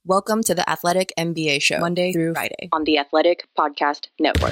Welcome to the Athletic NBA Show, Monday through Friday on the Athletic Podcast Network.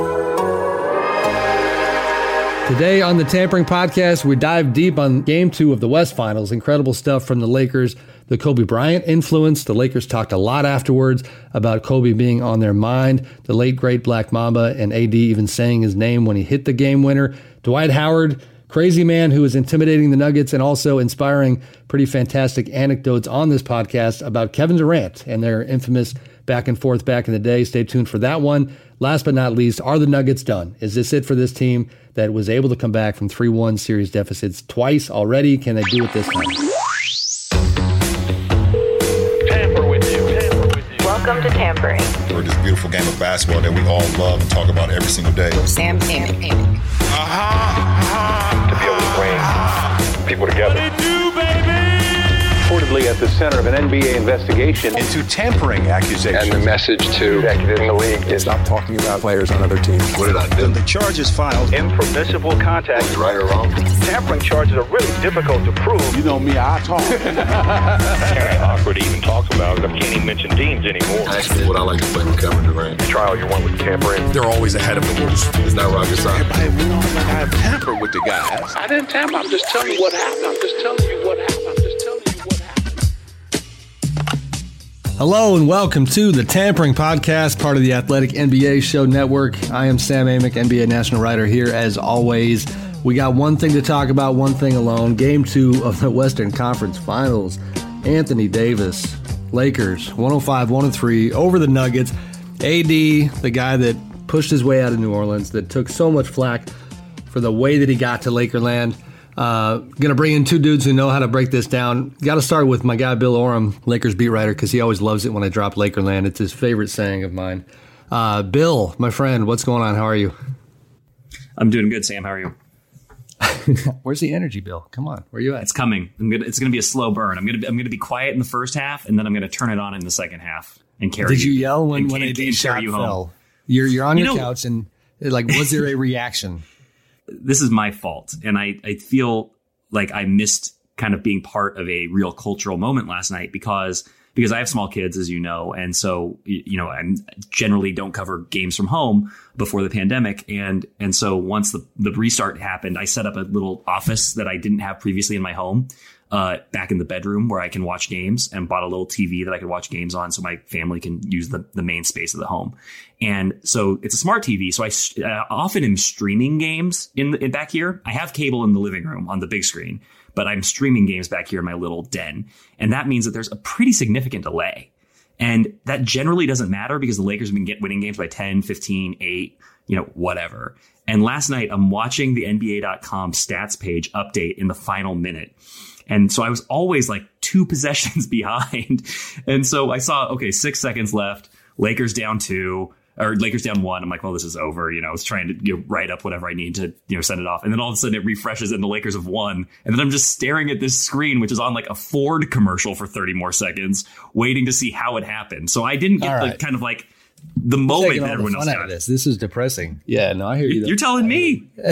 Today on the Tampering Podcast, we dive deep on Game 2 of the West Finals. Incredible stuff from the Lakers. The Kobe Bryant influence. The Lakers talked a lot afterwards about Kobe being on their mind. The late, great Black Mamba and AD even saying his name when he hit the game winner. Dwight Howard, crazy man who is intimidating the Nuggets and also inspiring pretty fantastic anecdotes on this podcast about Kevin Durant and their infamous back and forth back in the day. Stay tuned for that one. Last but not least, are the Nuggets done? Is this it for this team that was able to come back from 3-1 series deficits twice already? Can they do it this time? Tamper with you. Welcome to Tampering. For this beautiful game of basketball that we all love and talk about every single day. Sam Amick. To be able to bring people together. Reportedly at the center of an NBA investigation into tampering accusations. And the message to executives in the league is stop talking about players on other teams. What did I do? The charges filed. Impermissible contact. Right or wrong? Tampering charges are really difficult to prove. You know me, I talk. Very awkward to even talk about. I can't even mention teams anymore. Actually, what I like to play with Kevin Durant. The trial you won with tampering. They're always ahead of the rules. It's not rocket science. Everybody knows like I tampered with the guys. I didn't tamper. I'm just telling you what happened. Hello and welcome to the Tampering Podcast, part of the Athletic NBA Show Network. I am Sam Amick, NBA national writer here as always. We got one thing to talk about, one thing alone. Game 2 of the Western Conference Finals. Anthony Davis, Lakers, 105-103 over the Nuggets. AD, the guy that pushed his way out of New Orleans, that took so much flack for the way that he got to Lakerland. Going to bring in two dudes who know how to break this down. Got to start with my guy Bill Oram, Lakers beat writer, because he always loves it when I drop Lakerland. It's his favorite saying of mine. Bill, my friend, what's going on? How are you? I'm doing good, Sam. How are you? Where's the energy, Bill? Come on, where are you at? It's coming. It's gonna be a slow burn. I'm gonna be quiet in the first half, and then I'm gonna turn it on in the second half and carry. Did you yell when AD shot fell? You're on your couch, and was there a reaction? This is my fault. And I feel like I missed kind of being part of a real cultural moment last night because I have small kids, as you know. And so, I generally don't cover games from home before the pandemic. And so once the restart happened, I set up a little office that I didn't have previously in my home, back in the bedroom where I can watch games, and bought a little TV that I could watch games on so my family can use the main space of the home. And so it's a smart TV. So I often am streaming games in back here. I have cable in the living room on the big screen, but I'm streaming games back here in my little den. And that means that there's a pretty significant delay. And that generally doesn't matter because the Lakers have been winning games by 10, 15, 8, whatever. And last night I'm watching the NBA.com stats page update in the final minute. And so I was always like 2 possessions behind. And so I saw, 6 seconds left, Lakers down 2. Or Lakers down 1. I'm like, well, this is over. I was trying to write up whatever I need to send it off. And then all of a sudden it refreshes and the Lakers have won. And then I'm just staring at this screen, which is on like a Ford commercial for 30 more seconds, waiting to see how it happened. So I didn't get the moment that everyone else got. This is depressing. Yeah, no, I hear you. You're telling me. All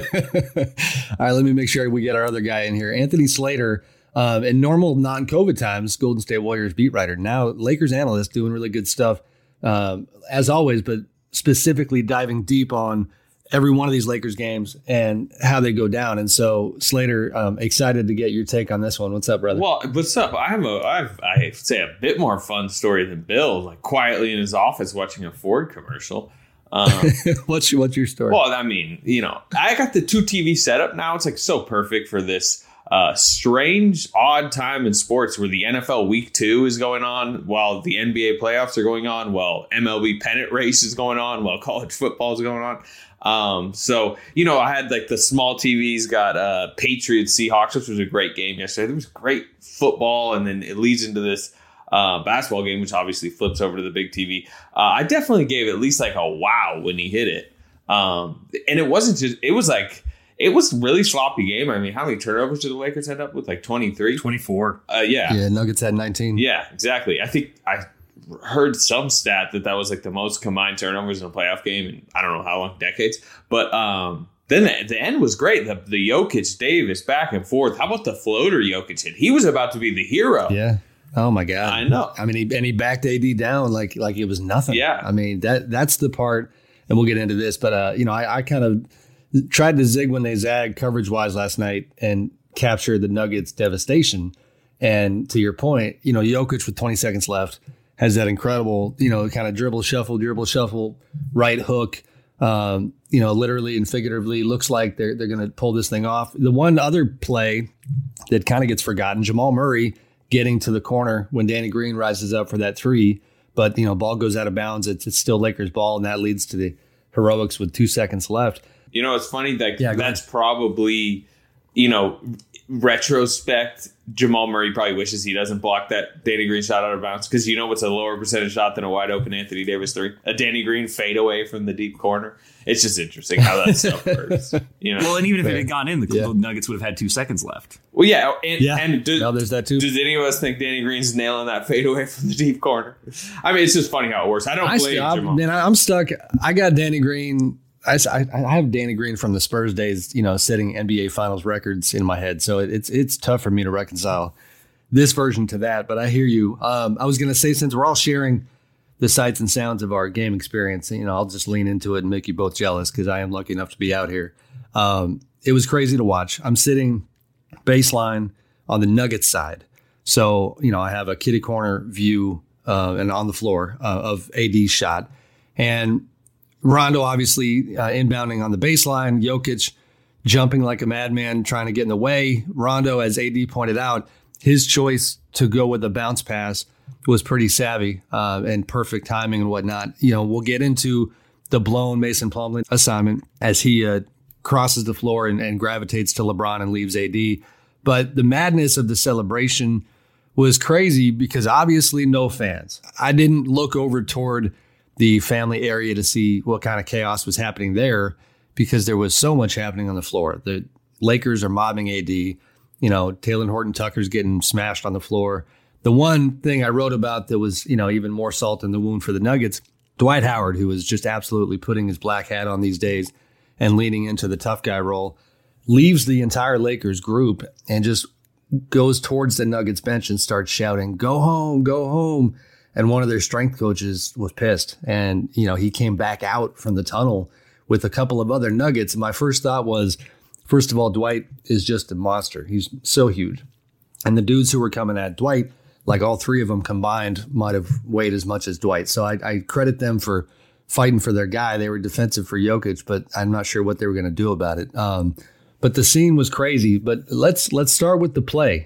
right, let me make sure we get our other guy in here. Anthony Slater, in normal non-COVID times, Golden State Warriors beat writer. Now Lakers analyst, doing really good stuff. As always, but specifically diving deep on every one of these Lakers games and how they go down. And so, Slater, excited to get your take on this one. What's up, brother? Well, what's up? I say a bit more fun story than Bill, like quietly in his office watching a Ford commercial. What's your story? Well, I mean, I got the 2 TV setup now. It's like so perfect for this strange, odd time in sports where the NFL Week 2 is going on while the NBA playoffs are going on, while MLB pennant race is going on, while college football is going on. So, I had like the small TVs got Patriots Seahawks, which was a great game yesterday. There was great football, and then it leads into this basketball game, which obviously flips over to the big TV. I definitely gave at least like a wow when he hit it. And it wasn't just, it was a really sloppy game. I mean, how many turnovers did the Lakers end up with? Like 23? 24. Yeah, Nuggets had 19. Yeah, exactly. I think I heard some stat that was like the most combined turnovers in a playoff game in I don't know how long, decades. But then the end was great. The Jokic Davis back and forth. How about the floater Jokic hit? He was about to be the hero. Yeah. Oh my God. I know. I mean, he backed AD down like it was nothing. Yeah. I mean, that's the part, and we'll get into this, but I kind of tried to zig when they zag coverage wise last night and capture the Nuggets' devastation. And to your point, Jokic with 20 seconds left has that incredible, kind of dribble, shuffle, right hook, literally and figuratively. Looks like they're going to pull this thing off. The one other play that kind of gets forgotten, Jamal Murray getting to the corner when Danny Green rises up for that three, but, ball goes out of bounds. It's still Lakers ball, and that leads to the heroics with 2 seconds left. It's funny that that's probably, retrospect, Jamal Murray probably wishes he doesn't block that Danny Green shot out of bounds, because what's a lower percentage shot than a wide open Anthony Davis three? A Danny Green fadeaway from the deep corner. It's just interesting how that stuff works. Well, and even if it had gone in, the Nuggets would have had 2 seconds left. Well, yeah, and there's that too. Does any of us think Danny Green's nailing that fadeaway from the deep corner? I mean, it's just funny how it works. I don't blame Jamal. Man, I'm stuck. I got Danny Green. I have Danny Green from the Spurs days, setting NBA Finals records in my head. So it's tough for me to reconcile this version to that. But I hear you. I was going to say, since we're all sharing the sights and sounds of our game experience, I'll just lean into it and make you both jealous, because I am lucky enough to be out here. It was crazy to watch. I'm sitting baseline on the Nuggets side. So, I have a kitty corner view and on the floor of AD's shot. And Rondo obviously inbounding on the baseline, Jokic jumping like a madman, trying to get in the way. Rondo, as AD pointed out, his choice to go with a bounce pass was pretty savvy and perfect timing and whatnot. We'll get into the blown Mason Plumlee assignment as he crosses the floor and gravitates to LeBron and leaves AD. But the madness of the celebration was crazy, because obviously no fans. I didn't look over toward the family area to see what kind of chaos was happening there, because there was so much happening on the floor. The Lakers are mobbing AD. Talen Horton-Tucker's getting smashed on the floor. The one thing I wrote about that was, even more salt in the wound for the Nuggets, Dwight Howard, who is just absolutely putting his black hat on these days and leaning into the tough guy role, leaves the entire Lakers group and just goes towards the Nuggets bench and starts shouting, "Go home, go home." And one of their strength coaches was pissed. And, he came back out from the tunnel with a couple of other Nuggets. And my first thought was, first of all, Dwight is just a monster. He's so huge. And the dudes who were coming at Dwight, like all three of them combined, might have weighed as much as Dwight. So I credit them for fighting for their guy. They were defensive for Jokic, but I'm not sure what they were going to do about it. But the scene was crazy. But let's start with the play.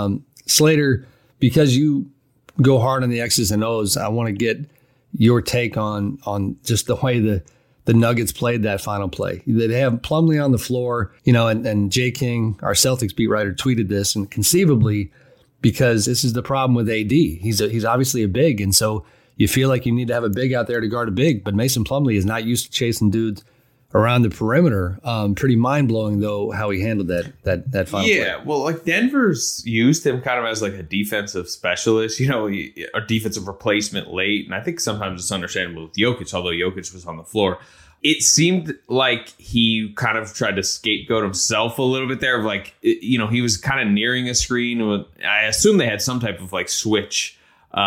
Slater, because you go hard on the X's and O's, I want to get your take on just the way the Nuggets played that final play. They have Plumlee on the floor, and Jay King, our Celtics beat writer, tweeted this, and conceivably, because this is the problem with AD. He's obviously a big, and so you feel like you need to have a big out there to guard a big, but Mason Plumlee is not used to chasing dudes around the perimeter. Pretty mind-blowing, though, how he handled that final play. Yeah, well, Denver's used him kind of as a defensive specialist, a defensive replacement late. And I think sometimes it's understandable with Jokic, although Jokic was on the floor. It seemed like he kind of tried to scapegoat himself a little bit there. He was kind of nearing a screen. I assume they had some type of switch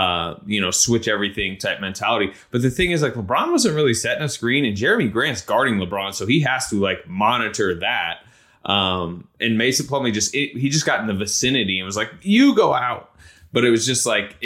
switch everything type mentality. But the thing is, LeBron wasn't really setting a screen, and Jeremy Grant's guarding LeBron, so he has to monitor that. And Mason Plumlee he just got in the vicinity and was like, "You go out." But it was just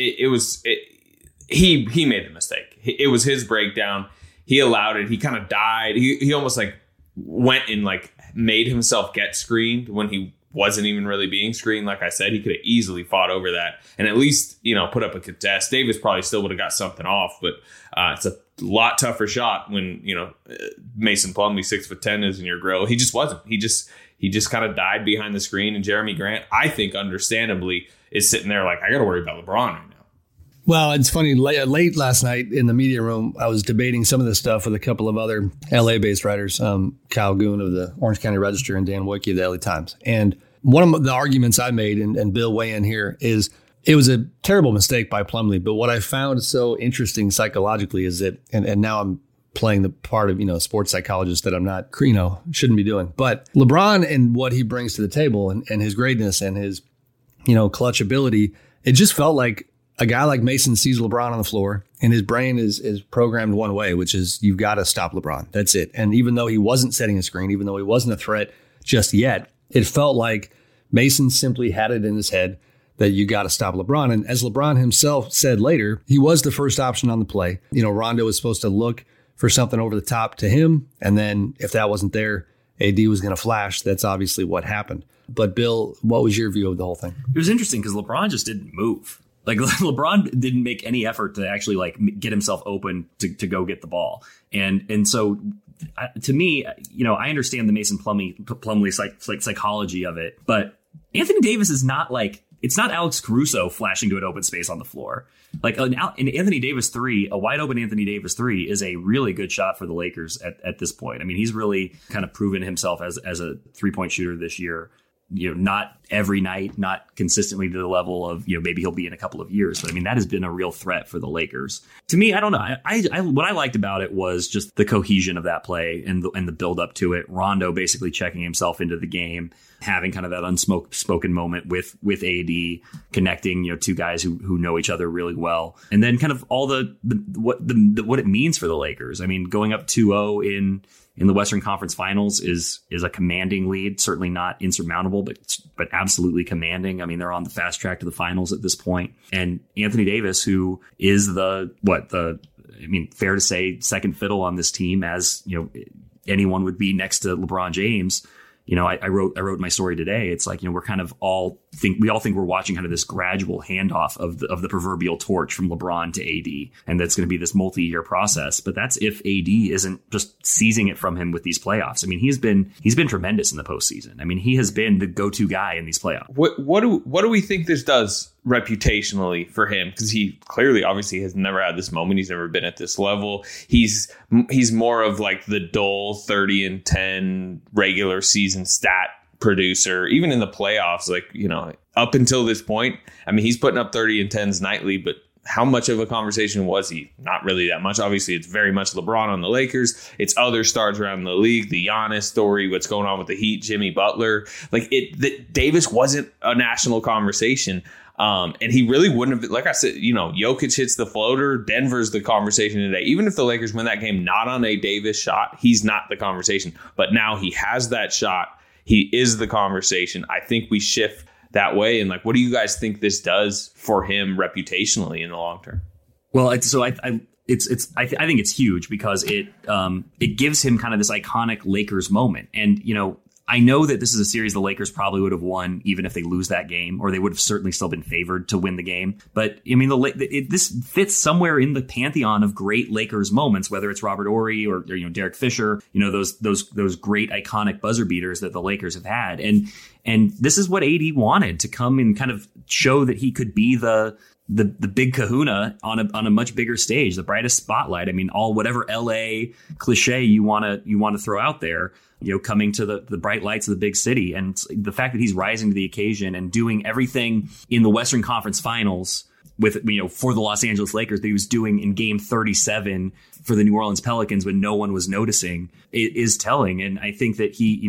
he made the mistake. It was his breakdown. He allowed it. He kind of died. He almost went and made himself get screened when he wasn't even really being screened. Like I said, he could have easily fought over that and at least, put up a contest. Davis probably still would have got something off, but it's a lot tougher shot when, Mason Plumlee, 6'10", is in your grill. He just wasn't. He just kind of died behind the screen. And Jeremy Grant, I think, understandably, is sitting there I got to worry about LeBron right now. Well, it's funny. Late last night in the media room, I was debating some of this stuff with a couple of other LA-based writers, Kyle Goon of the Orange County Register and Dan Wicke of the LA Times. And one of the arguments I made, and Bill weigh in here, is it was a terrible mistake by Plumlee. But what I found so interesting psychologically is that, and now I'm playing the part of, sports psychologist that I'm not, shouldn't be doing. But LeBron and what he brings to the table and his greatness and his, clutch ability it just felt like a guy like Mason sees LeBron on the floor and his brain is programmed one way, which is you've got to stop LeBron. That's it. And even though he wasn't setting a screen, even though he wasn't a threat just yet, it felt like Mason simply had it in his head that you got to stop LeBron. And as LeBron himself said later, he was the first option on the play. Rondo was supposed to look for something over the top to him. And then if that wasn't there, AD was going to flash. That's obviously what happened. But Bill, what was your view of the whole thing? It was interesting because LeBron just didn't move. Like LeBron didn't make any effort to actually like get himself open to go get the ball. And so to me, I understand the Mason Plumlee psychology of it, but Anthony Davis is not like, it's not Alex Caruso flashing to an open space on the floor. Like an Anthony Davis 3, a wide open Anthony Davis 3 is a really good shot for the Lakers at this point. I mean, he's really kind of proven himself as a 3-point shooter this year. Not every night, not consistently to the level of, maybe he'll be in a couple of years. But I mean, that has been a real threat for the Lakers. To me, I don't know. I what I liked about it was just the cohesion of that play and the build up to it. Rondo basically checking himself into the game, having kind of that unspoken moment with AD, connecting, two guys who know each other really well. And then kind of all what it means for the Lakers. I mean, going up 2-0 in the Western Conference Finals is a commanding lead, certainly not insurmountable, but absolutely commanding. I mean, they're on the fast track to the finals at this point. And Anthony Davis, who is fair to say, second fiddle on this team, as anyone would be next to LeBron James. I wrote my story today. It's like, we're kind of all think we're watching kind of this gradual handoff of the proverbial torch from LeBron to AD. And that's going to be this multi-year process. But that's if AD isn't just seizing it from him with these playoffs. I mean, he's been tremendous in the postseason. I mean, he has been the go-to guy in these playoffs. What do we think this does reputationally for him? Because he clearly, obviously, has never had this moment. He's never been at this level. He's more of like the dull 30-10 regular season stat producer, even in the playoffs. Like, up until this point, I mean, he's putting up 30-10s nightly, but how much of a conversation was he? Not really that much. Obviously, it's very much LeBron on the Lakers. It's other stars around the league. The Giannis story, what's going on with the Heat, Jimmy Butler. Like Davis wasn't a national conversation. And he really wouldn't have, like I said, Jokic hits the floater. Denver's the conversation today. Even if the Lakers win that game not on a Davis shot, he's not the conversation. But now he has that shot. He is the conversation. I think we shift that way. And like, what do you guys think this does for him reputationally in the long term? Well, I think it's huge because it gives him kind of this iconic Lakers moment. And, I know that this is a series the Lakers probably would have won even if they lose that game, or they would have certainly still been favored to win the game. But I mean, this fits somewhere in the pantheon of great Lakers moments, whether it's Robert Horry or Derek Fisher, those great iconic buzzer beaters that the Lakers have had. And this is what AD wanted, to come and kind of show that he could be the big kahuna on a much bigger stage, the brightest spotlight. I mean, whatever LA cliche you want to throw out there, coming to the bright lights of the big city. And the fact that he's rising to the occasion and doing everything in the Western Conference Finals with, for the Los Angeles Lakers that he was doing in game 37 for the New Orleans Pelicans when no one was noticing is telling. And I think that he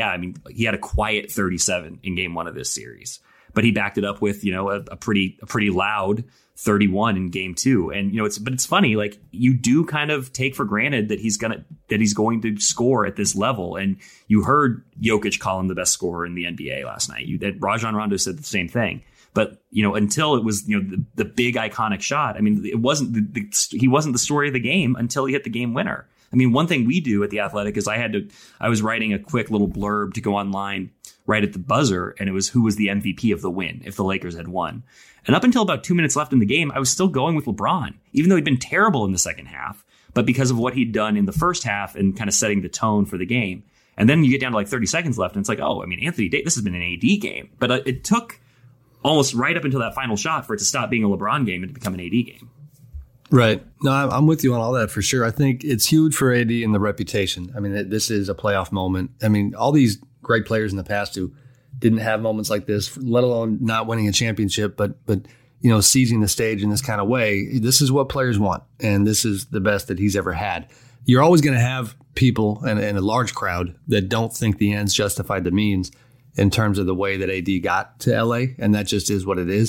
had a quiet 37 in game 1 of this series, but he backed it up with, a pretty loud 31 in game 2. And, it's funny, like, you do kind of take for granted that he's going to score at this level. And you heard Jokic call him the best scorer in the NBA last night. That Rajon Rondo said the same thing. But, until it was, the big iconic shot, I mean, it wasn't he wasn't the story of the game until he hit the game winner. I mean, one thing we do at The Athletic is I was writing a quick little blurb to go online right at the buzzer, and it was who was the MVP of the win if the Lakers had won. And up until about 2 minutes left in the game, I was still going with LeBron, even though he'd been terrible in the second half, but because of what he'd done in the first half and kind of setting the tone for the game. And then you get down to like 30 seconds left, and it's like, oh, I mean, Anthony Davis, this has been an AD game. But it took almost right up until that final shot for it to stop being a LeBron game and to become an AD game. Right. No, I'm with you on all that for sure. I think it's huge for AD and the reputation. I mean, this is a playoff moment. I mean, all these great players in the past who didn't have moments like this, let alone not winning a championship, but seizing the stage in this kind of way. This is what players want, and this is the best that he's ever had. You're always going to have people and a large crowd that don't think the ends justified the means in terms of the way that AD got to LA, and that just is what it is.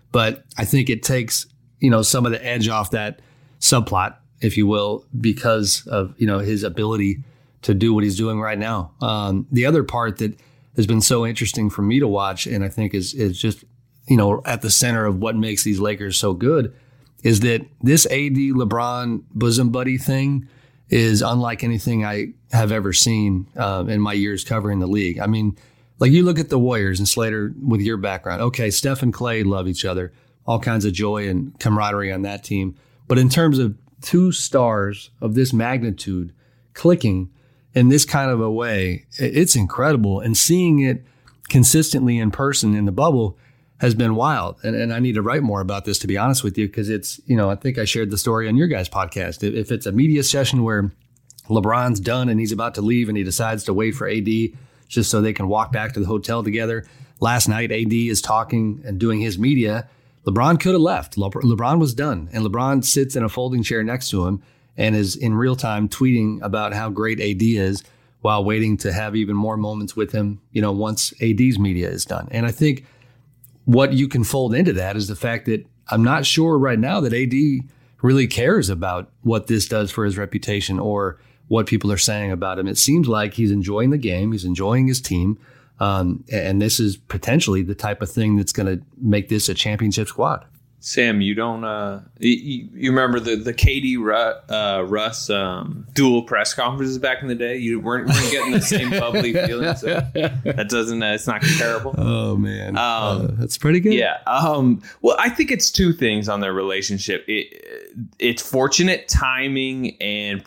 But I think it takes, some of the edge off that subplot, if you will, because of, his ability to do what he's doing right now. The other part that has been so interesting for me to watch, and I think is just, at the center of what makes these Lakers so good, is that this AD LeBron bosom buddy thing is unlike anything I have ever seen in my years covering the league. I mean, like you look at the Warriors and Slater with your background. Okay, Steph and Clay love each other. All kinds of joy and camaraderie on that team. But in terms of two stars of this magnitude clicking in this kind of a way, it's incredible. And seeing it consistently in person in the bubble has been wild. And I need to write more about this, to be honest with you, because it's, I think I shared the story on your guys' podcast. If it's a media session where LeBron's done and he's about to leave and he decides to wait for AD just so they can walk back to the hotel together. Last night, AD is talking and doing his media. LeBron could have left. LeBron was done. And LeBron sits in a folding chair next to him and is in real time tweeting about how great AD is while waiting to have even more moments with him, once AD's media is done. And I think what you can fold into that is the fact that I'm not sure right now that AD really cares about what this does for his reputation or what people are saying about him. It seems like he's enjoying the game. He's enjoying his team. And this is potentially the type of thing that's going to make this a championship squad. Sam, you don't you remember the KD Russ dual press conferences back in the day? You weren't getting the same bubbly feeling. So that doesn't it's not comparable. Oh man, that's pretty good. Yeah. Well, I think it's two things on their relationship. It's fortunate timing and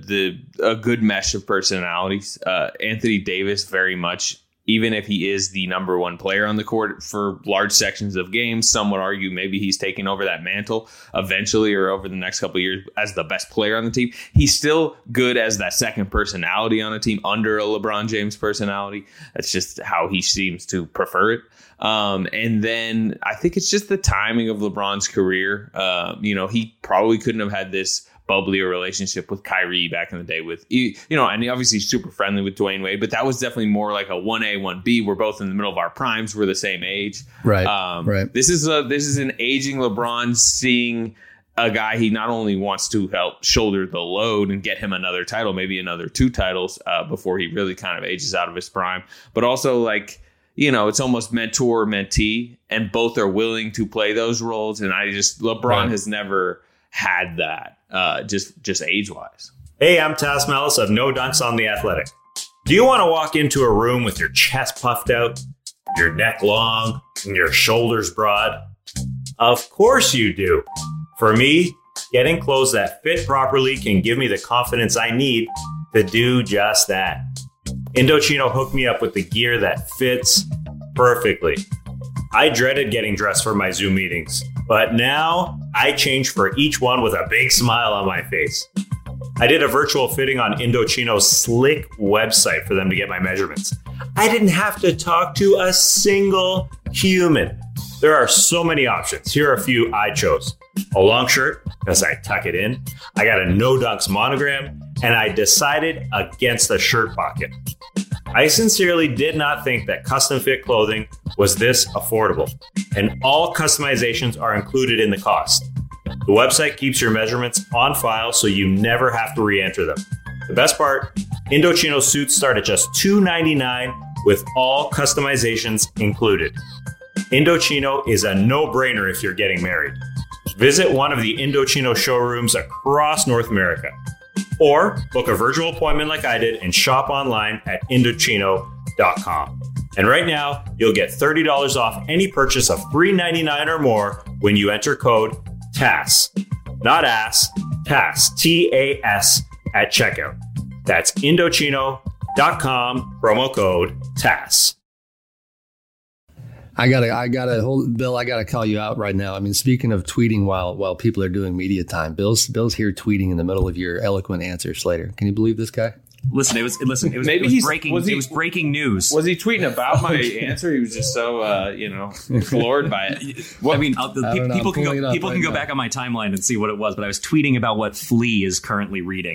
a good mesh of personalities. Anthony Davis very much. Even if he is the number one player on the court for large sections of games, some would argue maybe he's taking over that mantle eventually or over the next couple of years as the best player on the team. He's still good as that second personality on a team under a LeBron James personality. That's just how he seems to prefer it. And then I think it's just the timing of LeBron's career. He probably couldn't have had this bubblier relationship with Kyrie back in the day with, and he obviously super friendly with Dwayne Wade, but that was definitely more like a 1A, 1B. We're both in the middle of our primes. We're the same age. Right. Right. This is an aging LeBron seeing a guy he not only wants to help shoulder the load and get him another title, maybe another 2 titles before he really kind of ages out of his prime, but also like, it's almost mentor mentee, and both are willing to play those roles. And LeBron has never had that. Just age-wise. Hey, I'm Taz Mellis of No Dunks on The Athletic. Do you want to walk into a room with your chest puffed out, your neck long, and your shoulders broad? Of course you do. For me, getting clothes that fit properly can give me the confidence I need to do just that. Indochino hooked me up with the gear that fits perfectly. I dreaded getting dressed for my Zoom meetings, but now I change for each one with a big smile on my face. I did a virtual fitting on Indochino's slick website for them to get my measurements. I didn't have to talk to a single human. There are so many options. Here are a few I chose. A long shirt, because I tuck it in. I got a No Dunks monogram, and I decided against the shirt pocket. I sincerely did not think that custom fit clothing was this affordable, and all customizations are included in the cost. The website keeps your measurements on file so you never have to re-enter them. The best part, Indochino suits start at just $2.99 with all customizations included. Indochino is a no-brainer if you're getting married. Visit one of the Indochino showrooms across North America. Or book a virtual appointment like I did and shop online at Indochino.com. And right now, you'll get $30 off any purchase of $3.99 or more when you enter code TAS. Not ass, TAS, T-A-S at checkout. That's Indochino.com, promo code TAS. I gotta hold Bill. I gotta call you out right now. I mean, speaking of tweeting while people are doing media time, Bill's here tweeting in the middle of your eloquent answer, Slater. Can you believe this guy? Listen, it was breaking. It was breaking news. Was he tweeting about my answer? He was just so floored by it. Well, I mean, people can go back on my timeline and see what it was. But I was tweeting about what Flea is currently reading.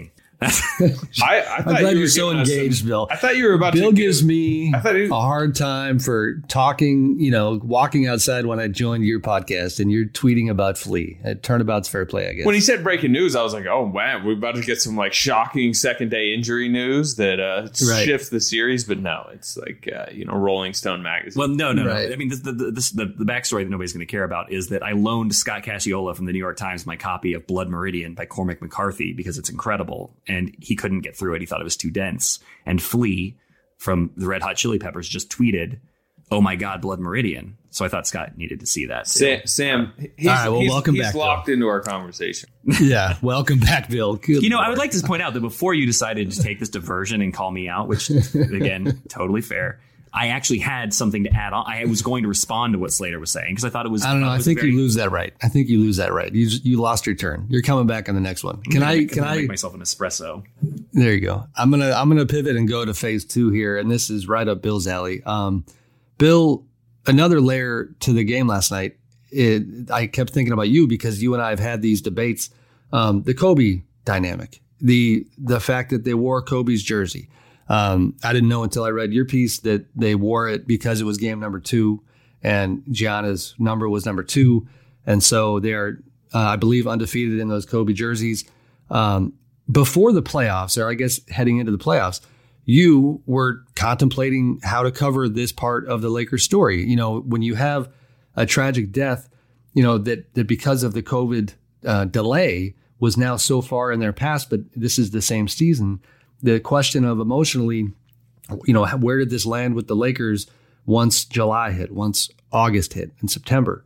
I thought I'm glad you were you're so giving us engaged, Bill. I thought you were about Bill to gives me I thought a hard time for talking, walking outside when I joined your podcast and you're tweeting about Flea. Turnabout's fair play, I guess. When he said breaking news, I was like, oh, man, we're about to get some like shocking second day injury news that shifts the series. But no, it's like, Rolling Stone magazine. Well, no. Right. I mean, the backstory that nobody's going to care about is that I loaned Scott Cacciola from the New York Times my copy of Blood Meridian by Cormac McCarthy because it's incredible. And he couldn't get through it. He thought it was too dense. And Flea from the Red Hot Chili Peppers just tweeted, "Oh my God, Blood Meridian." So I thought Scott needed to see that too. Sam, welcome he's back. Locked into our conversation. Yeah, welcome back, Bill. Good I would like to point out that before you decided to take this diversion and call me out, which again, totally fair, I actually had something to add on. I was going to respond to what Slater was saying because I thought it was. I don't know. I think you lose that right. You lost your turn. You're coming back on the next one. Can I make myself an espresso? There you go. I'm gonna pivot and go to phase 2 here, and this is right up Bill's alley. Bill, another layer to the game last night. I kept thinking about you because you and I have had these debates. The Kobe dynamic, the fact that they wore Kobe's jersey. I didn't know until I read your piece that they wore it because it was game number 2 and Gianna's number was number 2. And so they're, I believe, undefeated in those Kobe jerseys. Before the playoffs, or I guess heading into the playoffs, you were contemplating how to cover this part of the Lakers story. When you have a tragic death, that because of the COVID delay was now so far in their past, but this is the same season. The question of emotionally, where did this land with the Lakers once July hit, once August hit, and September?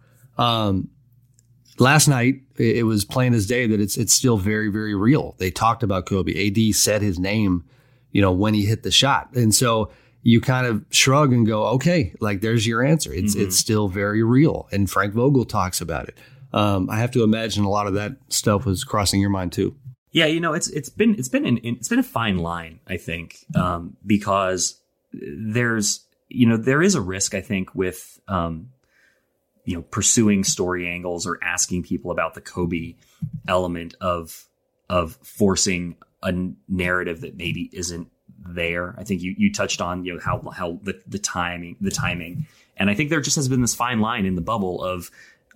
Last night, it was plain as day that it's still very, very real. They talked about Kobe. AD said his name, when he hit the shot. And so you kind of shrug and go, okay, like there's your answer. It's still very real. And Frank Vogel talks about it. I have to imagine a lot of that stuff was crossing your mind too. Yeah, it's been a fine line, I think, because there is a risk, I think, with pursuing story angles or asking people about the Kobe element of forcing a narrative that maybe isn't there. I think you touched on how the timing, and I think there just has been this fine line in the bubble of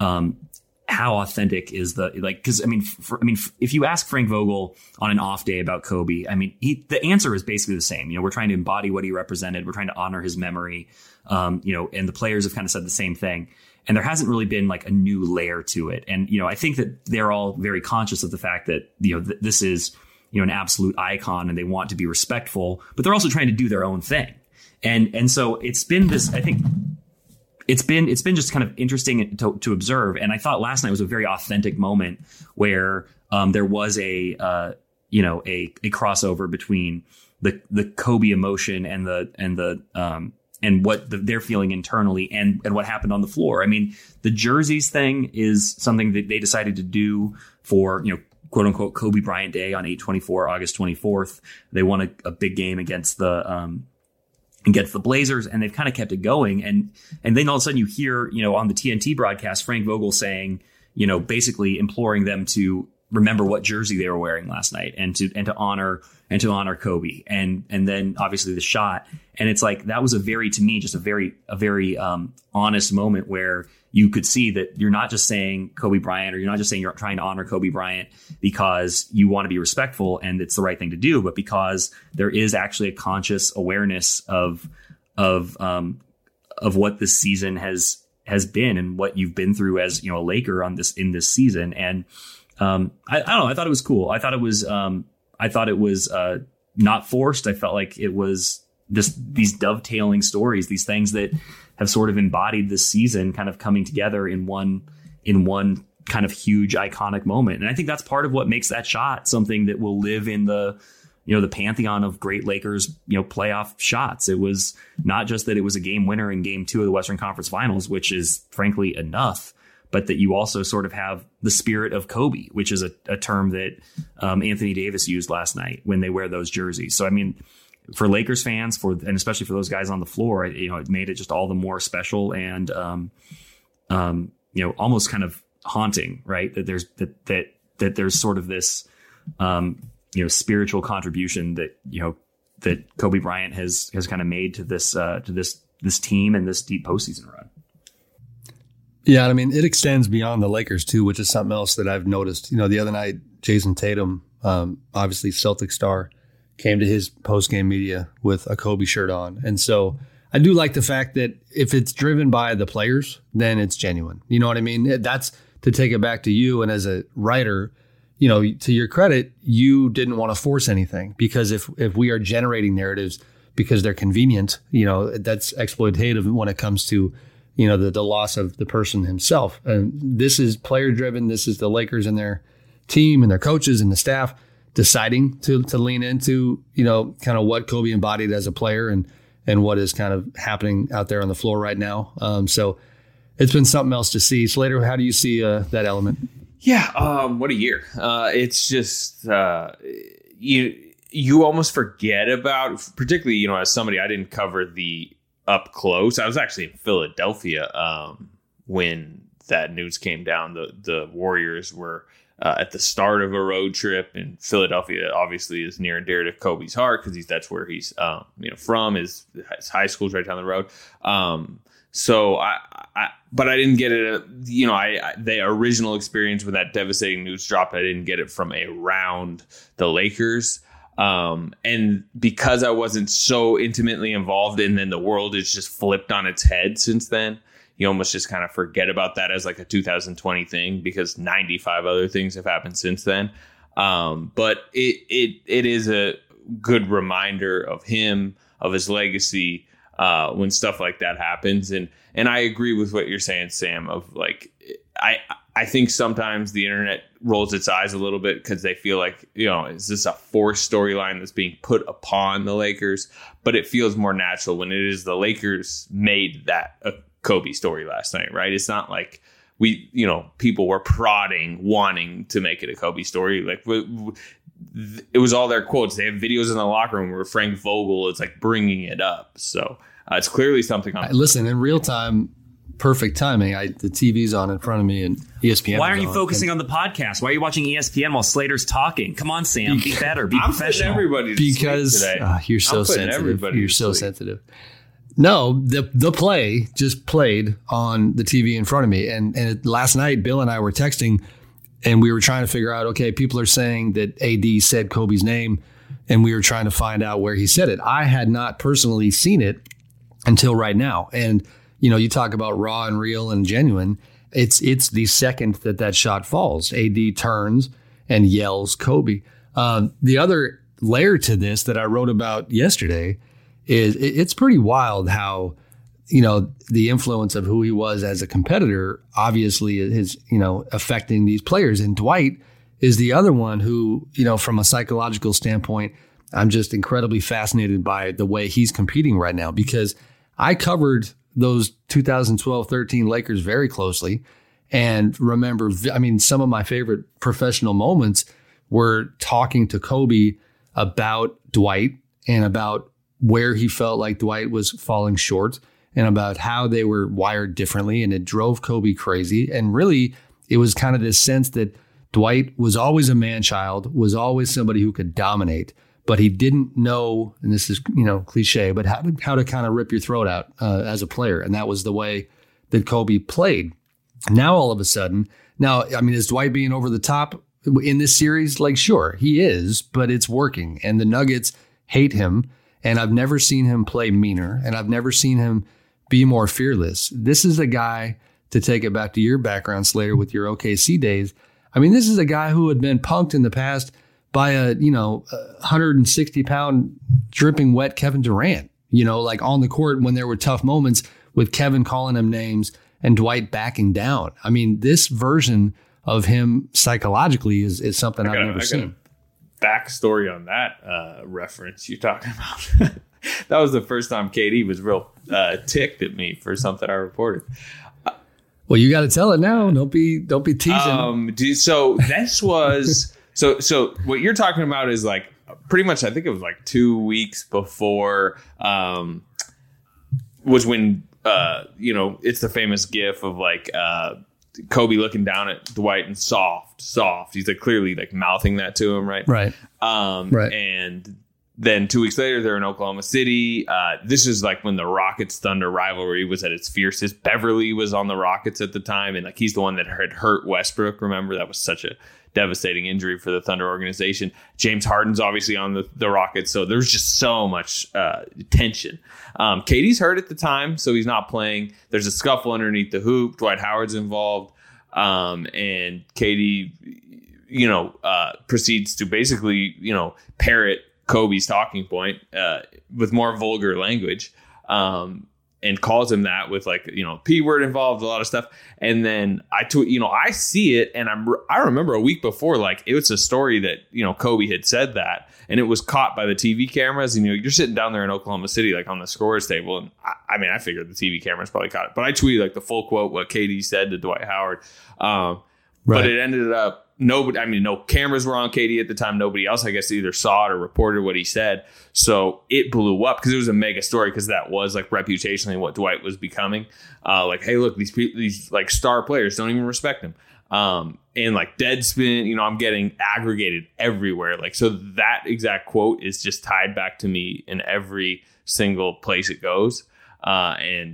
how authentic is because if you ask Frank Vogel on an off day about Kobe, the answer is basically the same. We're trying to embody what he represented. We're trying to honor his memory. And the players have kind of said the same thing. And there hasn't really been like a new layer to it. And, I think that they're all very conscious of the fact that, this is, an absolute icon and they want to be respectful, but they're also trying to do their own thing. And so it's been this, I think, it's been just kind of interesting to observe. And I thought last night was a very authentic moment where there was a crossover between the Kobe emotion and what they're feeling internally and what happened on the floor. The jerseys thing is something that they decided to do for, quote unquote, Kobe Bryant Day on 8/24, August 24th. They won a big game against the Blazers, and they've kind of kept it going. And then all of a sudden you hear, on the TNT broadcast, Frank Vogel saying, basically imploring them to remember what jersey they were wearing last night and to honor Kobe. And then obviously the shot. And it's like, that was a very honest moment where you could see that you're not just saying Kobe Bryant, or you're not just saying you're trying to honor Kobe Bryant because you want to be respectful and it's the right thing to do, but because there is actually a conscious awareness of what this season has been and what you've been through as, a Laker in this season. And I don't know. I thought it was cool. I thought it was not forced. I felt like it was just these dovetailing stories, these things that have sort of embodied this season kind of coming together in one kind of huge iconic moment. And I think that's part of what makes that shot something that will live in the pantheon of great Lakers, playoff shots. It was not just that it was a game winner in game 2 of the Western Conference Finals, which is frankly enough, but that you also sort of have the spirit of Kobe, which is a term that Anthony Davis used last night when they wear those jerseys. So, for Lakers fans, and especially for those guys on the floor, it made it just all the more special and, almost kind of haunting, right? That there's sort of this spiritual contribution that, that Kobe Bryant has kind of made to this team and this deep postseason run. Yeah, I mean, it extends beyond the Lakers too, which is something else that I've noticed. The other night, Jason Tatum, obviously Celtic star, came to his post-game media with a Kobe shirt on. And so I do like the fact that if it's driven by the players, then it's genuine. You know what I mean? That's to take it back to you. And as a writer, to your credit, you didn't want to force anything, because if we are generating narratives because they're convenient, that's exploitative when it comes to, the loss of the person himself. And this is player driven. This is the Lakers and their team and their coaches and the staff deciding to lean into, kind of what Kobe embodied as a player and what is kind of happening out there on the floor right now. So it's been something else to see. Slater, how do you see that element? Yeah, what a year. It's just you almost forget about, particularly, as somebody, I didn't cover the up close. I was actually in Philadelphia when that news came down. The Warriors were at the start of a road trip, and Philadelphia obviously is near and dear to Kobe's heart because that's where he's from. His high school's right down the road. But I didn't get it. The original experience when that devastating news dropped, I didn't get it from around the Lakers. And because I wasn't so intimately involved, and then the world has just flipped on its head since then, you almost just kind of forget about that as like a 2020 thing, because 95 other things have happened since then. But it is a good reminder of him, of his legacy, when stuff like that happens. And I agree with what you're saying, Sam, of like, I think sometimes the internet rolls its eyes a little bit because they feel like, is this a forced storyline that's being put upon the Lakers? But it feels more natural when it is the Lakers made that a Kobe story last night, right? It's not like people were prodding, wanting to make it a Kobe story. Like, it was all their quotes. They have videos in the locker room where Frank Vogel is like bringing it up. So it's clearly something on. Listen, in real time, perfect timing. The TV's on in front of me and ESPN. Why aren't you focusing on the podcast? Why are you watching ESPN while Slater's talking? Come on, Sam. Be better. Be professional. Everybody because you're so sensitive. You're so sensitive. No, the play just played on the TV in front of me. And last night, Bill and I were texting, and we were trying to figure out, okay, people are saying that AD said Kobe's name, and we were trying to find out where he said it. I had not personally seen it until right now. And, you talk about raw and real and genuine. It's the second that shot falls. AD turns and yells Kobe. The other layer to this that I wrote about yesterday is it's pretty wild how, the influence of who he was as a competitor obviously is, affecting these players. And Dwight is the other one who, from a psychological standpoint, I'm just incredibly fascinated by the way he's competing right now, because I covered those 2012-13 Lakers very closely and remember, some of my favorite professional moments were talking to Kobe about Dwight and about where he felt like Dwight was falling short and about how they were wired differently. And it drove Kobe crazy. And really, it was kind of this sense that Dwight was always a man-child, was always somebody who could dominate, but he didn't know, and this is, cliche, but how to kind of rip your throat out as a player. And that was the way that Kobe played. Now, all of a sudden, is Dwight being over the top in this series? Like, sure, he is, but it's working. And the Nuggets hate him. And I've never seen him play meaner. And I've never seen him be more fearless. This is a guy, to take it back to your background, Slater, with your OKC days. This is a guy who had been punked in the past by a 160-pound dripping wet Kevin Durant, like on the court when there were tough moments with Kevin calling him names and Dwight backing down. This version of him psychologically is something I've never seen. Backstory on that reference you're talking about. That was the first time KD was real ticked at me for something I reported. Well, you got to tell it now. Don't be teasing. So this was so what you're talking about is like pretty much, I think it was like 2 weeks before was when it's the famous gif of like Kobe looking down at Dwight and soft. He's like clearly like mouthing that to him, right? Right. Right. And then 2 weeks later, they're in Oklahoma City. This is like when the Rockets Thunder rivalry was at its fiercest. Beverly was on the Rockets at the time, and like he's the one that had hurt Westbrook. Remember, that was such a devastating injury for the Thunder organization. James Harden's obviously on the Rockets, so there's just so much tension. KD's hurt at the time, so he's not playing. There's a scuffle underneath the hoop. Dwight Howard's involved, and KD, proceeds to basically, parrot Kobe's talking point with more vulgar language, and calls him that with like, P word involved, a lot of stuff. And then I see it, and I remember a week before, like it was a story that, Kobe had said that, and it was caught by the TV cameras. And you're sitting down there in Oklahoma City, like on the scorer's table. And I figured the TV cameras probably caught it, but I tweeted like the full quote, what KD said to Dwight Howard. But it ended up, no cameras were on KD at the time. Nobody else, I guess, either saw it or reported what he said. So it blew up because it was a mega story, because that was like reputationally what Dwight was becoming. Like, hey, look, these like star players don't even respect him. And like Deadspin, I'm getting aggregated everywhere. Like, so that exact quote is just tied back to me in every single place it goes. And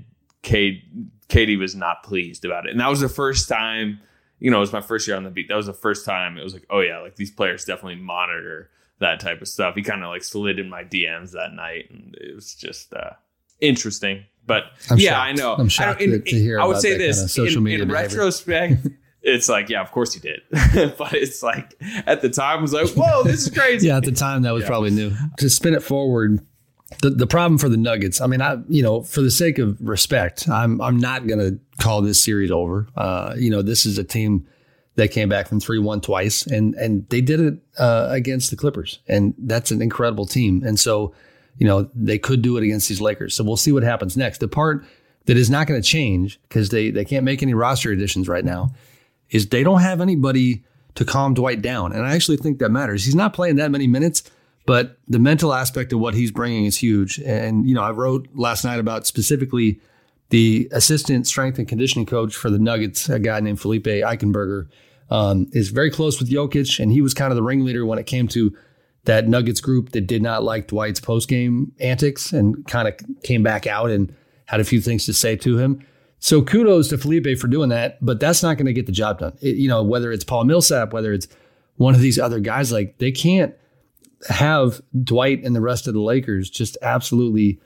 KD was not pleased about it. And that was the first time. It was my first year on the beat. That was the first time it was like, oh yeah, like these players definitely monitor that type of stuff. He kind of like slid in my DMs that night, and it was just interesting. But I know. I'm shocked to hear. I would say this kind of social media in behavior. retrospect. It's like, yeah, of course he did. But it's like at the time, I was like, whoa, this is crazy. Yeah, at the time that was probably new. To spin it forward, the problem for the Nuggets, for the sake of respect, I'm not going to call this series over. This is a team that came back from 3-1 twice, and they did it against the Clippers, and that's an incredible team. And so, they could do it against these Lakers. So we'll see what happens next. The part that is not going to change, because they can't make any roster additions right now, is they don't have anybody to calm Dwight down. And I actually think that matters. He's not playing that many minutes, but the mental aspect of what he's bringing is huge. And, I wrote last night about specifically the assistant strength and conditioning coach for the Nuggets, a guy named Felipe Eichenberger, is very close with Jokic. And he was kind of the ringleader when it came to that Nuggets group that did not like Dwight's postgame antics, and kind of came back out and had a few things to say to him. So kudos to Felipe for doing that, but that's not going to get the job done. Whether it's Paul Millsap, whether it's one of these other guys, like they can't have Dwight and the rest of the Lakers just absolutely,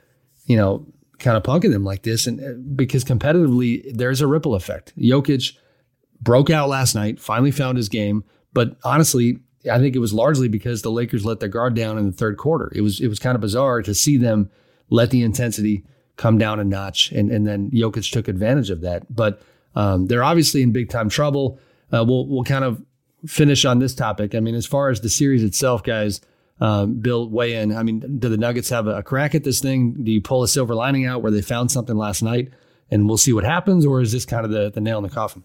kind of punking them like this. And because competitively, there's a ripple effect. Jokic broke out last night, finally found his game. But honestly, I think it was largely because the Lakers let their guard down in the third quarter. It was kind of bizarre to see them let the intensity come down a notch. And then Jokic took advantage of that. But they're obviously in big time trouble. We'll kind of finish on this topic. As far as the series itself, guys, Bill, weigh in. Do the Nuggets have a crack at this thing? Do you pull a silver lining out where they found something last night and we'll see what happens? Or is this kind of the nail in the coffin?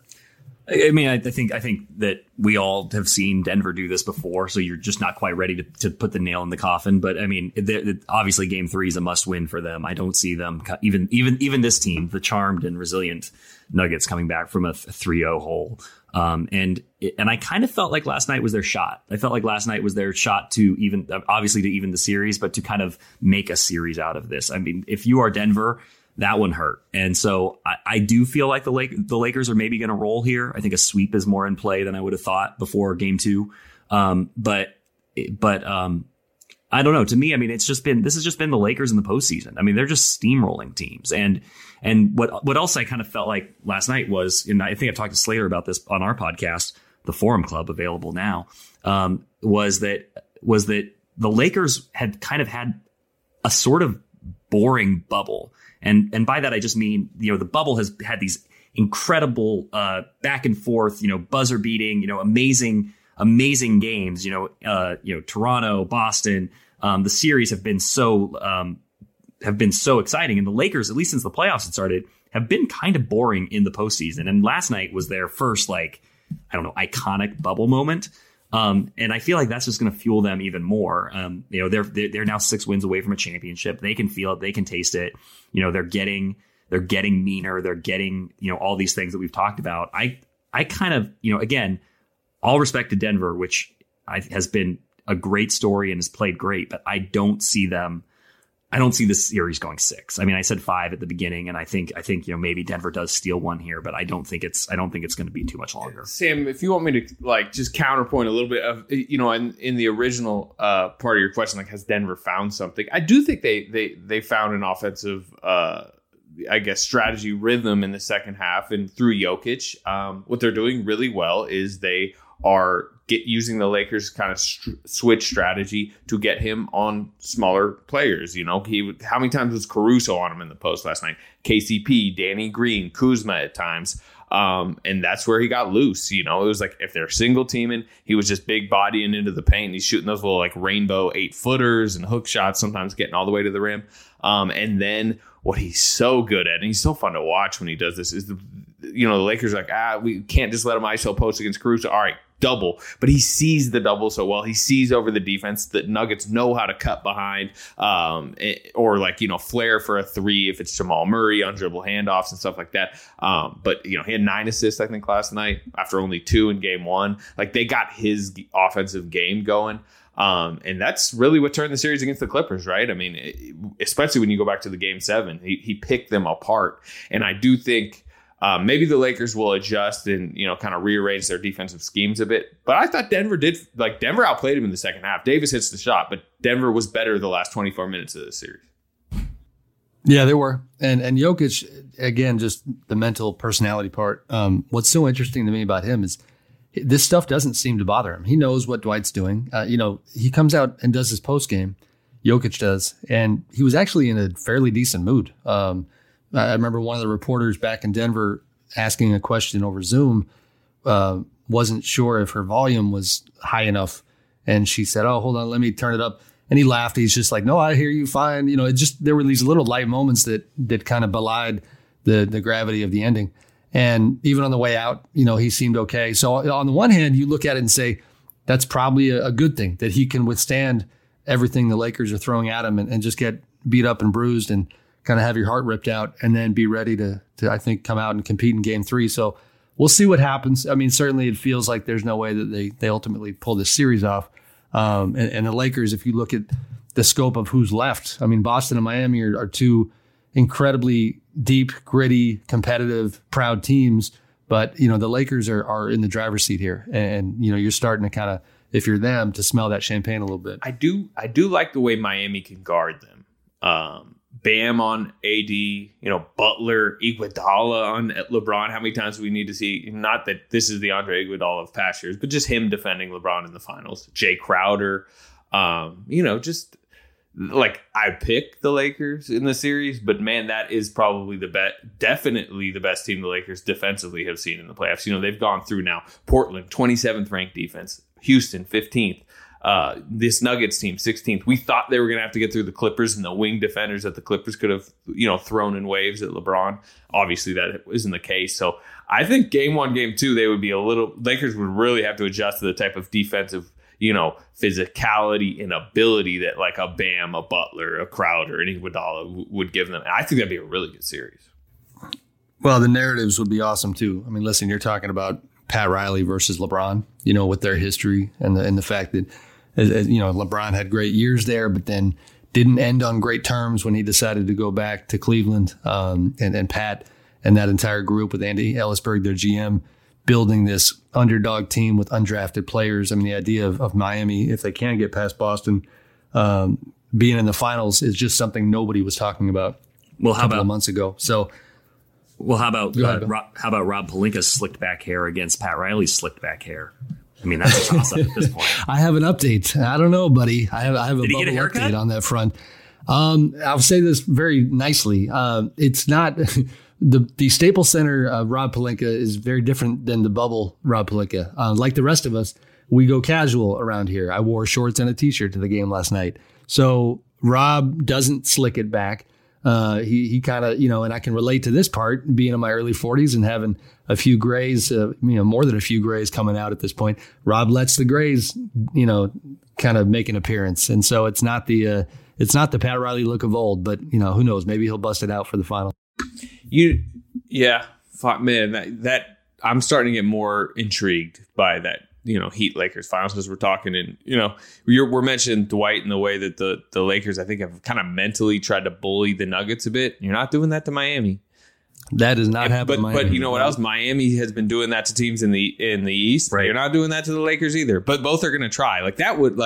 I think that we all have seen Denver do this before, so you're just not quite ready to put the nail in the coffin. But obviously Game 3 is a must win for them. I don't see them even this team, the charmed and resilient Nuggets, coming back from a 3-0 hole. And I kind of felt like last night was their shot. I felt like last night was their shot to even the series, but to kind of make a series out of this. If you are Denver, that one hurt. And so I do feel like the Lakers are maybe going to roll here. I think a sweep is more in play than I would have thought before Game 2. But I don't know. To me, this has just been the Lakers in the postseason. They're just steamrolling teams. And what else I kind of felt like last night was, and I think I've talked to Slater about this on our podcast, the Forum Club, available now, was that the Lakers had kind of had a sort of boring bubble. And by that, I just mean, the bubble has had these incredible back and forth, buzzer beating, amazing games, Toronto, Boston. The series have been so exciting. And the Lakers, at least since the playoffs had started, have been kind of boring in the postseason. And last night was their first, iconic bubble moment. And I feel like that's just going to fuel them even more. They're now 6 wins away from a championship. They can feel it. They can taste it. They're getting meaner. They're getting, all these things that we've talked about. I kind of, again, all respect to Denver, which has been a great story and has played great, but I don't see this series going 6. I mean, I said 5 at the beginning, and I think maybe Denver does steal one here, but I don't think it's going to be too much longer. Sam, if you want me to just counterpoint a little bit of in the original part of your question, has Denver found something? I do think they found an offensive strategy rhythm in the second half, and through Jokic, what they're doing really well is they are using the Lakers kind of switch strategy to get him on smaller players. How many times was Caruso on him in the post last night? KCP, Danny Green, Kuzma at times. And that's where he got loose. It was like if they're single teaming, he was just big bodying into the paint. He's shooting those little rainbow 8-footers and hook shots, sometimes getting all the way to the rim. And then what he's so good at, and he's so fun to watch when he does this, is the Lakers are like, we can't just let him ISO post against Caruso. All right, double. But he sees the double so well. He sees over the defense. The Nuggets know how to cut behind or flare for a 3 if it's Jamal Murray on dribble handoffs and stuff like that. But he had 9 assists, I think, last night after only 2 in game 1. They got his offensive game going. And that's really what turned the series against the Clippers, right? I mean, especially when you go back to the game 7, he picked them apart. And I do think maybe the Lakers will adjust and, kind of rearrange their defensive schemes a bit. But I thought Denver outplayed him in the second half. Davis hits the shot, but Denver was better the last 24 minutes of the series. Yeah, they were. And Jokic, again, just the mental personality part. What's so interesting to me about him is this stuff doesn't seem to bother him. He knows what Dwight's doing. He comes out and does his post game. Jokic does. And he was actually in a fairly decent mood. I remember one of the reporters back in Denver asking a question over Zoom, wasn't sure if her volume was high enough. And she said, "Oh, hold on, let me turn it up." And he laughed. He's just like, "No, I hear you fine." There were these little light moments that kind of belied the gravity of the ending. And even on the way out, he seemed okay. So on the one hand, you look at it and say, that's probably a good thing that he can withstand everything the Lakers are throwing at him and just get beat up and bruised and kind of have your heart ripped out and then be ready to I think, come out and compete in game 3. So we'll see what happens. I mean, certainly it feels like there's no way that they ultimately pull this series off. And the Lakers, if you look at the scope of who's left, I mean, Boston and Miami are 2 incredibly deep, gritty, competitive, proud teams. But, the Lakers are in the driver's seat here. And you're starting to kind of, if you're them, to smell that champagne a little bit. I do like the way Miami can guard them. Bam on AD, Butler, Iguodala on LeBron. How many times do we need to see? Not that this is the Andre Iguodala of past years, but just him defending LeBron in the finals. Jay Crowder, just like I pick the Lakers in the series, but man, that is probably definitely the best team the Lakers defensively have seen in the playoffs. They've gone through now. Portland, 27th ranked defense. Houston, 15th. This Nuggets team, 16th. We thought they were going to have to get through the Clippers and the wing defenders that the Clippers could have, thrown in waves at LeBron. Obviously, that isn't the case. So I think game 1, game 2, Lakers would really have to adjust to the type of defensive, physicality and ability that like a Bam, a Butler, a Crowder, and Iguodala would give them. And I think that'd be a really good series. Well, the narratives would be awesome too. I mean, listen, you're talking about Pat Riley versus LeBron, with their history and the fact that, LeBron had great years there, but then didn't end on great terms when he decided to go back to Cleveland. And Pat and that entire group with Andy Ellisberg, their GM, building this underdog team with undrafted players. I mean, the idea of Miami, if they can get past Boston, being in the finals is just something nobody was talking about a couple of months ago. So, how about Rob Pelinka's slicked back hair against Pat Riley's slicked back hair? I mean, that's a toss-up at this point. I have an update. I don't know, buddy. I have a Did he get a haircut? Update on that front. I'll say this very nicely. It's not the Staples Center Rob Pelinka is very different than the bubble Rob Pelinka. Like the rest of us, we go casual around here. I wore shorts and a T-shirt to the game last night. So Rob doesn't slick it back. He kind of, and I can relate to this part, being in my early 40s and having a few grays, more than a few grays coming out at this point. Rob lets the grays, kind of make an appearance. And so it's not the Pat Riley look of old, but, who knows? Maybe he'll bust it out for the final. Man, that I'm starting to get more intrigued by that, Heat Lakers finals as we're talking. And, we're mentioning Dwight in the way that the Lakers, I think, have kind of mentally tried to bully the Nuggets a bit. You're not doing that to Miami. That does not happen. But you know what else? Miami has been doing that to teams in the East. Right. You're not doing that to the Lakers either. But both are going to try. Like that would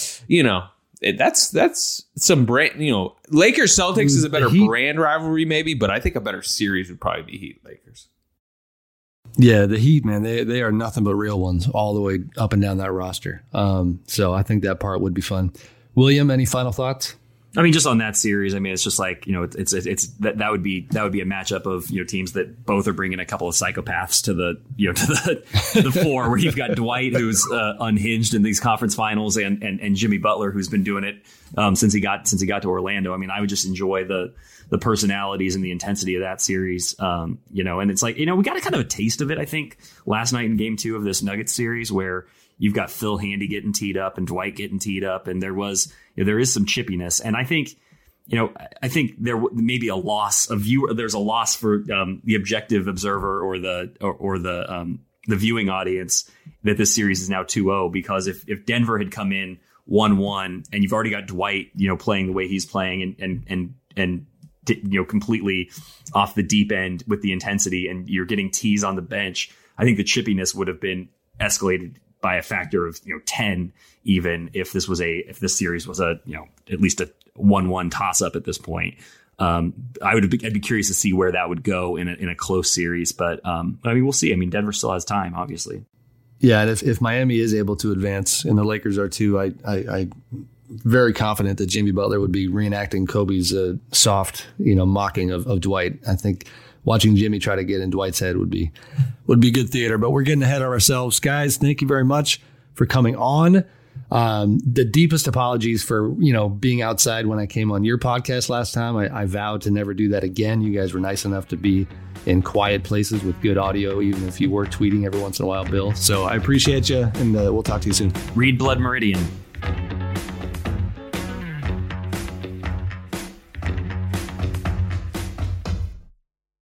that's some brand. Lakers Celtics is a better brand rivalry maybe, but I think a better series would probably be Heat Lakers. Yeah, the Heat, man, they are nothing but real ones all the way up and down that roster. So I think that part would be fun. William, any final thoughts? I mean, just on that series, I mean, it's just like, it's that would be a matchup of, teams that both are bringing a couple of psychopaths to the fore, where you've got Dwight, who's unhinged in these conference finals, and Jimmy Butler, who's been doing it since he got to Orlando. I mean, I would just enjoy the personalities and the intensity of that series. And it's like, we got a kind of a taste of it, I think, last night in game 2 of this Nuggets series, where you've got Phil Handy getting teed up and Dwight getting teed up, and there is some chippiness. And I think, there may be a loss of viewer. There's a loss for the objective observer or the viewing audience that this series is now 2-0, because if Denver had come in 1-1 and you've already got Dwight, playing the way he's playing and completely off the deep end with the intensity, and you're getting tees on the bench, I think the chippiness would have been escalated by a factor of 10, even if this series was at least a 1-1 toss up at this point. I'd be curious to see where that would go in a close series, but I mean, we'll see. I mean, Denver still has time, obviously. Yeah, and if Miami is able to advance and the Lakers are too, I'm very confident that Jimmy Butler would be reenacting Kobe's soft, mocking of Dwight. I think watching Jimmy try to get in Dwight's head would be good theater. But we're getting ahead of ourselves, guys. Thank you very much for coming on. The deepest apologies for being outside when I came on your podcast last time. I vowed to never do that again. You guys were nice enough to be in quiet places with good audio, even if you were tweeting every once in a while, Bill. So I appreciate you, and we'll talk to you soon. Read Blood Meridian.